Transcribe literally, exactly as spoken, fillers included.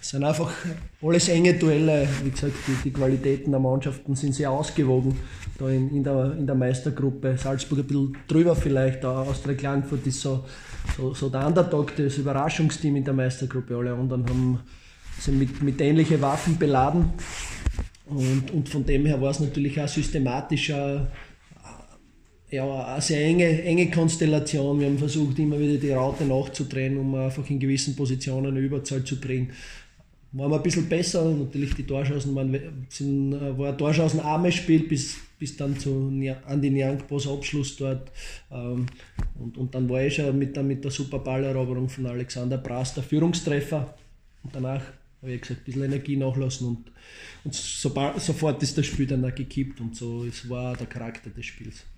Es sind einfach alles enge Duelle. Wie gesagt, die, die Qualitäten der Mannschaften sind sehr ausgewogen. Da in, in, der, in der Meistergruppe. Salzburg ein bisschen drüber vielleicht. Austria Klagenfurt ist so, so, so der Underdog, das Überraschungsteam in der Meistergruppe. Alle anderen haben, sind mit, mit ähnlichen Waffen beladen. Und, und von dem her war es natürlich auch systematischer. Ja, eine sehr enge, enge Konstellation. Wir haben versucht, immer wieder die Raute nachzudrehen, um einfach in gewissen Positionen eine Überzahl zu bringen. Waren wir ein bisschen besser. Natürlich, die Torchancen waren, sind, war ein torchancenarmes Spiel bis, bis dann zu Andi Nyangpos Abschluss dort. Und, und dann war ich schon mit der, mit der super Balleroberung von Alexander Brass der Führungstreffer. Und danach habe ich gesagt, ein bisschen Energie nachlassen. Und, und sobald, sofort ist das Spiel dann auch gekippt. Und so es war der Charakter des Spiels.